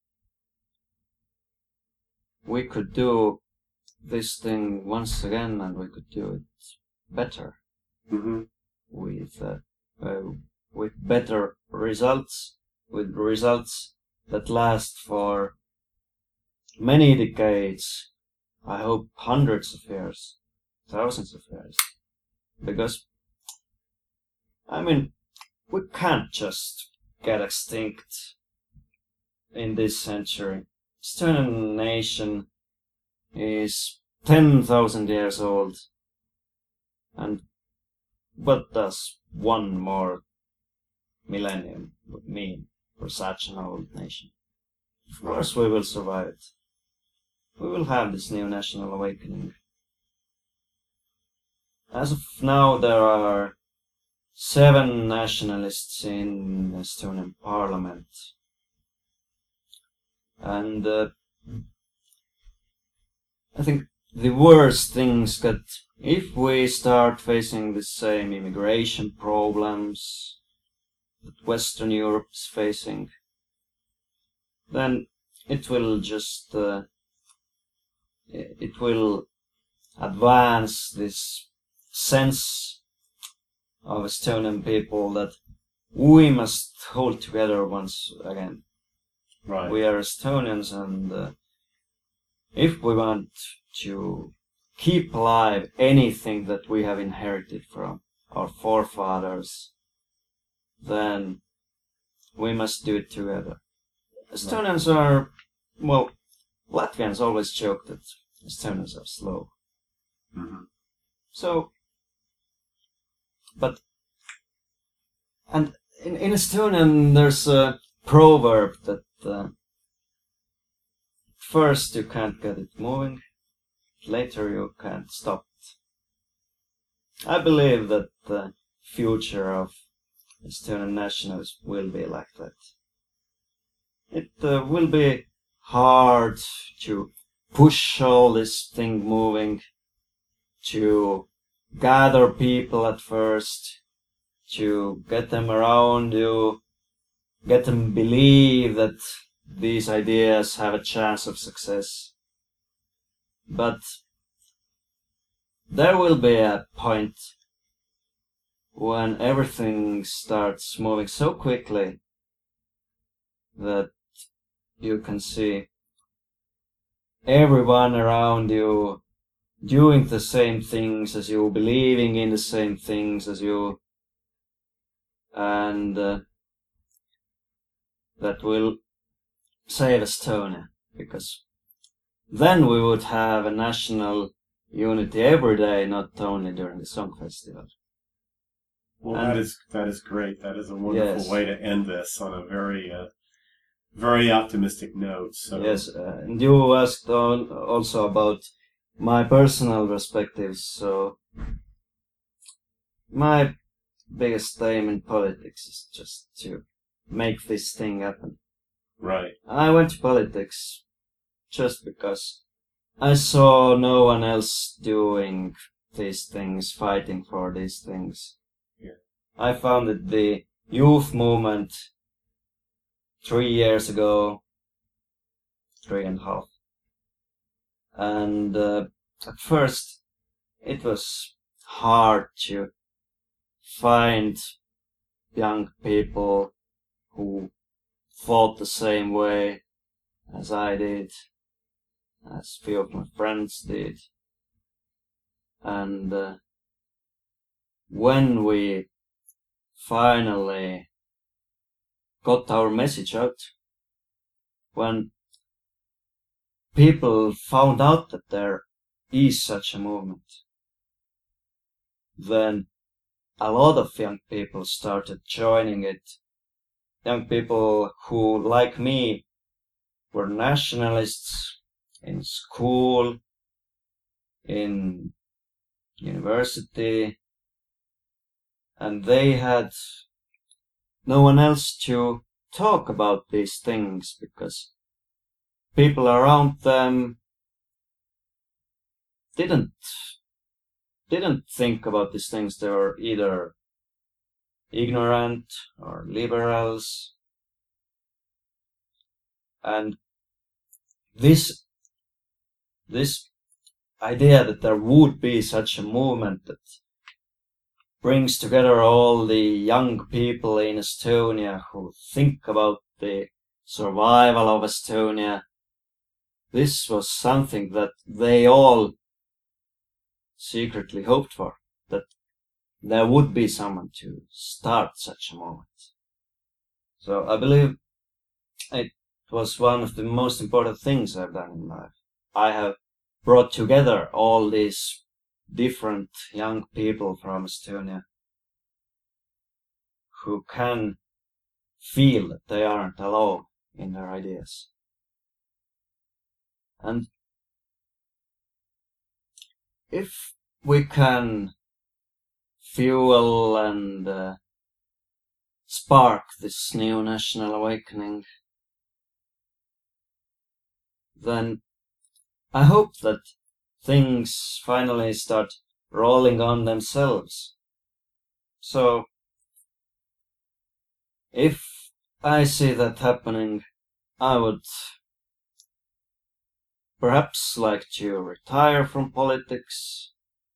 we could do this thing once again, and we could do it better. Mm-hmm. with uh, uh, with better results, with results that last for many decades. I hope hundreds of years, thousands of years, because I mean, we can't just get extinct in this century. Estonian nation is ten thousand years old, and what does one more millennium would mean for such an old nation? Of course we will survive it. We will have this new national awakening. As of now, there are seven nationalists in Estonian parliament. And uh, I think the worst things that if we start facing the same immigration problems that Western Europe is facing, then it will just uh, it will advance this sense of Estonian people that we must hold together once again. Right. We are Estonians, and uh, if we want to keep alive anything that we have inherited from our forefathers, then we must do it together. Estonians are, well, Latvians always joke that Estonians are slow. Mm-hmm. So, but, and in, in Estonian there's a proverb that uh, first you can't get it moving, later you can't stop it. I believe that the future of Estonian nationalism will be like that. It uh, will be hard to push all this thing moving, to gather people at first, to get them around you, get them believe that these ideas have a chance of success. But there will be a point when everything starts moving so quickly that you can see everyone around you doing the same things as you, believing in the same things as you, and uh, that will save Estonia, because then we would have a national unity every day, not only during the song festival. Well, And that is that is great. That is a wonderful yes. way to end this on a very, uh, very optimistic note. So Yes, uh, and you asked al- also about my personal perspectives. So my biggest aim in politics is just to make this thing happen. right, I went to politics just because I saw no one else doing these things, fighting for these things. Yeah. I founded the youth movement three years ago, three and a half. And uh, at first it was hard to find young people who thought the same way as I did, as few of my friends did. And uh, when we finally got our message out, when people found out that there is such a movement, then a lot of young people started joining it. Young people who, like me, were nationalists in school, in university, and they had no one else to talk about these things because people around them didn't didn't think about these things. They were either ignorant or liberals. And this this idea that there would be such a movement that brings together all the young people in Estonia who think about the survival of Estonia, this was something that they all secretly hoped for, that there would be someone to start such a movement. So I believe it was one of the most important things I've done in life. I have brought together all these different young people from Estonia who can feel that they aren't alone in their ideas. And if we can fuel and uh, spark this new national awakening, then I hope that things finally start rolling on themselves. So, if I see that happening, I would perhaps like to retire from politics,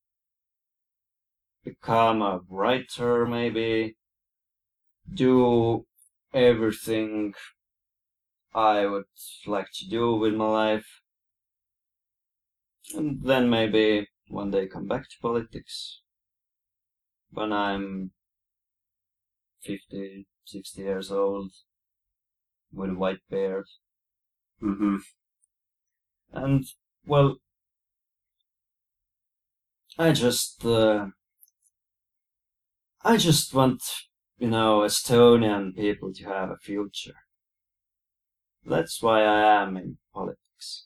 become a writer maybe, do everything I would like to do with my life, and then maybe one day come back to politics when I'm fifty, sixty years old with a white beard. mm-hmm. And, well, I just, uh, I just want, you know, Estonian people to have a future. That's why I am in politics.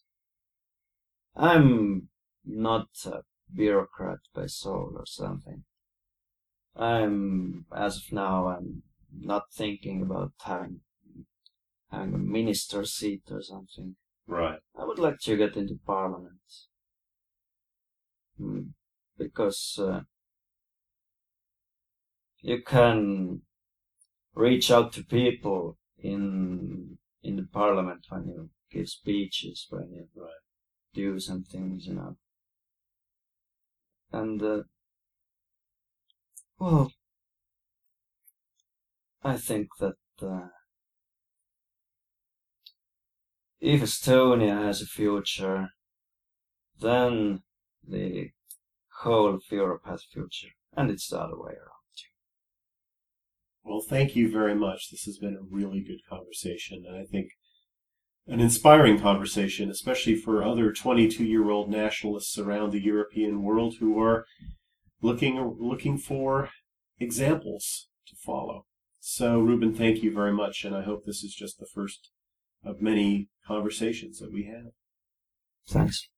I'm not a bureaucrat by soul or something. I'm, as of now, I'm not thinking about having having a minister seat or something. Right. I would like to get into parliament. Mm, because uh, you can reach out to people in in the parliament when you give speeches, when you Right. do some things, you know. And, uh, well, I think that uh, if Estonia has a future, then the whole of Europe has a future, and it's the other way around too. Well, thank you very much. This has been a really good conversation, and I think an inspiring conversation, especially for other twenty-two-year-old nationalists around the European world who are looking looking for examples to follow. So, Ruben, thank you very much, and I hope this is just the first of many conversations that we have. Thanks.